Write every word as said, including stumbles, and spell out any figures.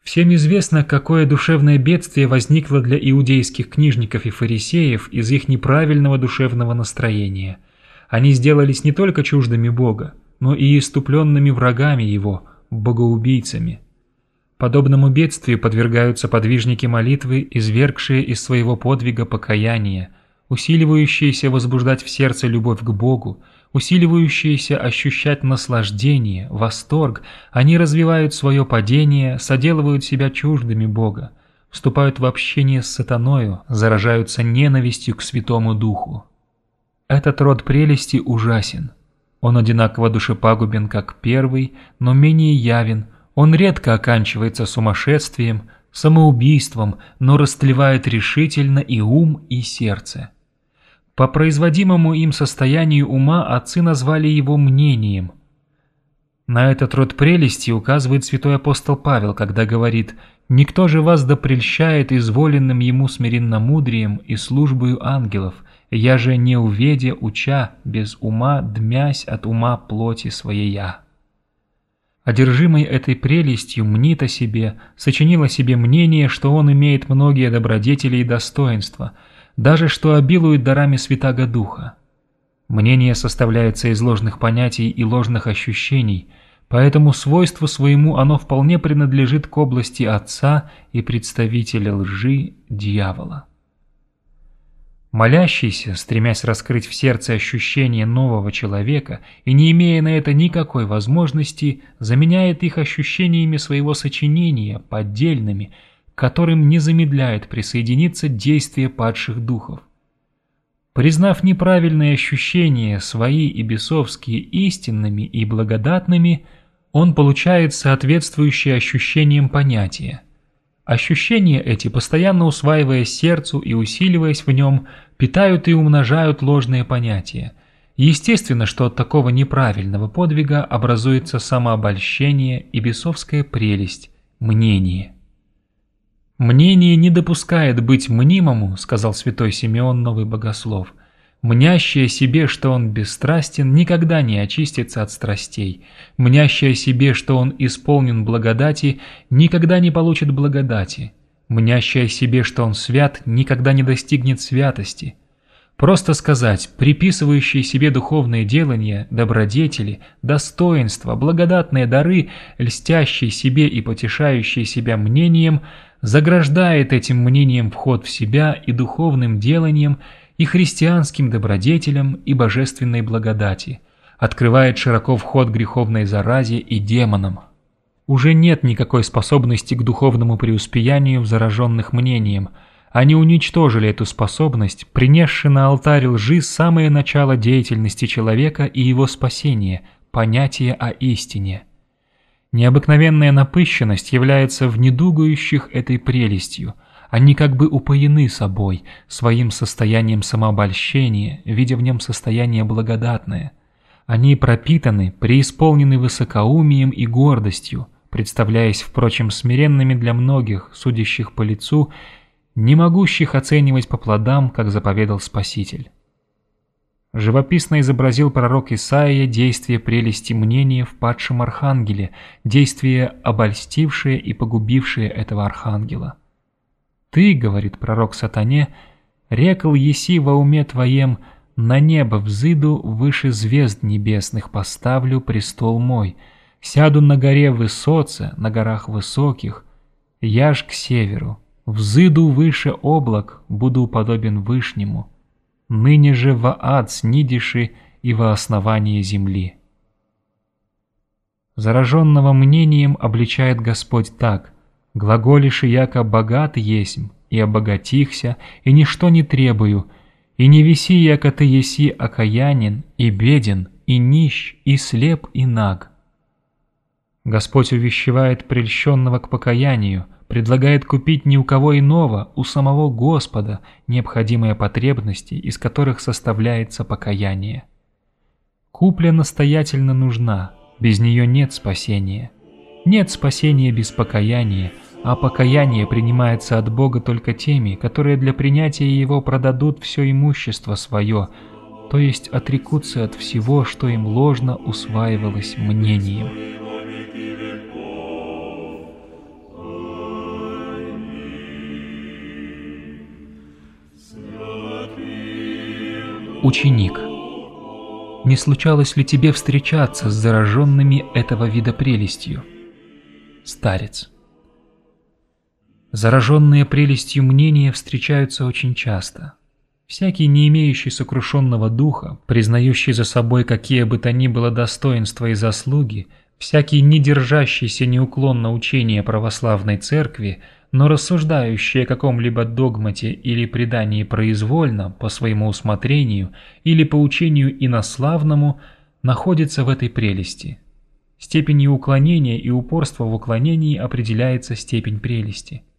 Всем известно, какое душевное бедствие возникло для иудейских книжников и фарисеев из их неправильного душевного настроения. Они сделались не только чуждыми Бога, но и иступленными врагами Его, богоубийцами. Подобному бедствию подвергаются подвижники молитвы, извергшие из своего подвига покаяние, усиливающиеся возбуждать в сердце любовь к Богу, усиливающиеся ощущать наслаждение, восторг. Они развивают свое падение, соделывают себя чуждыми Бога, вступают в общение с сатаною, заражаются ненавистью к Святому Духу. Этот род прелести ужасен. Он одинаково душепагубен, как первый, но менее явен. Он редко оканчивается сумасшествием, самоубийством, но растлевает решительно и ум, и сердце. По производимому им состоянию ума отцы назвали его мнением. На этот род прелести указывает святой апостол Павел, когда говорит: «Никто же вас да прельщает изволенным ему смиренномудрием и службою ангелов, я же не уведя уча, без ума дмясь от ума плоти своея». Одержимый этой прелестью мнит о себе, сочинил о себе мнение, что он имеет многие добродетели и достоинства, даже что обилует дарами Святаго Духа. Мнение составляется из ложных понятий и ложных ощущений, поэтому свойству своему оно вполне принадлежит к области отца и представителя лжи дьявола. Молящийся, стремясь раскрыть в сердце ощущения нового человека и не имея на это никакой возможности, заменяет их ощущениями своего сочинения, поддельными, к которым не замедляет присоединиться действие падших духов. Признав неправильные ощущения, свои и бесовские, истинными и благодатными, он получает соответствующие ощущениям понятия. Ощущения эти, постоянно усваиваясь сердцу и усиливаясь в нем, питают и умножают ложные понятия. Естественно, что от такого неправильного подвига образуется самообольщение и бесовская прелесть – мнение. «Мнение не допускает быть мнимому», – сказал святой Симеон Новый Богослов. «Мнящий о себе, что он бесстрастен, никогда не очистится от страстей. Мнящий о себе, что он исполнен благодати, никогда не получит благодати. Мнящий о себе, что он свят, никогда не достигнет святости». Просто сказать, приписывающие себе духовные делания, добродетели, достоинства, благодатные дары, льстящие себе и потешающие себя мнением, заграждает этим мнением вход в себя и духовным деланием, и христианским добродетелям, и божественной благодати, открывает широко вход греховной заразе и демонам. Уже нет никакой способности к духовному преуспеянию в зараженных мнением. Они уничтожили эту способность, принесши на алтарь лжи самое начало деятельности человека и его спасения – понятие о истине. Необыкновенная напыщенность является в недугающих этой прелестью. Они как бы упоены собой, своим состоянием самообольщения, видя в нем состояние благодатное. Они пропитаны, преисполнены высокоумием и гордостью, представляясь, впрочем, смиренными для многих, судящих по лицу, не могущих оценивать по плодам, как заповедал Спаситель. Живописно изобразил пророк Исаия действие прелести мнения в падшем архангеле, действие, обольстившее и погубившее этого архангела. «Ты, — говорит пророк сатане, — рекл еси во уме твоем, на небо взыду, выше звезд небесных поставлю престол мой, сяду на горе высоце, на горах высоких, я ж к северу, взыду выше облак, буду подобен Вышнему, ныне же во ад снидиши и во основание земли». Зараженного мнением обличает Господь так: «Глаголиши, яко богат есмь, и обогатихся, и ничто не требую, и не виси, яко ты еси окаянен, и беден, и нищ, и слеп, и наг». Господь увещевает прельщенного к покаянию, предлагает купить не у кого иного, у самого Господа, необходимые потребности, из которых составляется покаяние. Купля настоятельно нужна, без нее нет спасения. Нет спасения без покаяния, а покаяние принимается от Бога только теми, которые для принятия его продадут все имущество свое, то есть отрекутся от всего, что им ложно усваивалось мнением. Ученик. Не случалось ли тебе встречаться с зараженными этого вида прелестью? Старец. Зараженные прелестью мнения встречаются очень часто. Всякий, не имеющий сокрушенного духа, признающий за собой какие бы то ни было достоинства и заслуги, всякий, не держащийся неуклонно учения православной церкви, но рассуждающий о каком-либо догмате или предании произвольно, по своему усмотрению или по учению инославному, находится в этой прелести. Степенью уклонения и упорства в уклонении определяется степень прелести.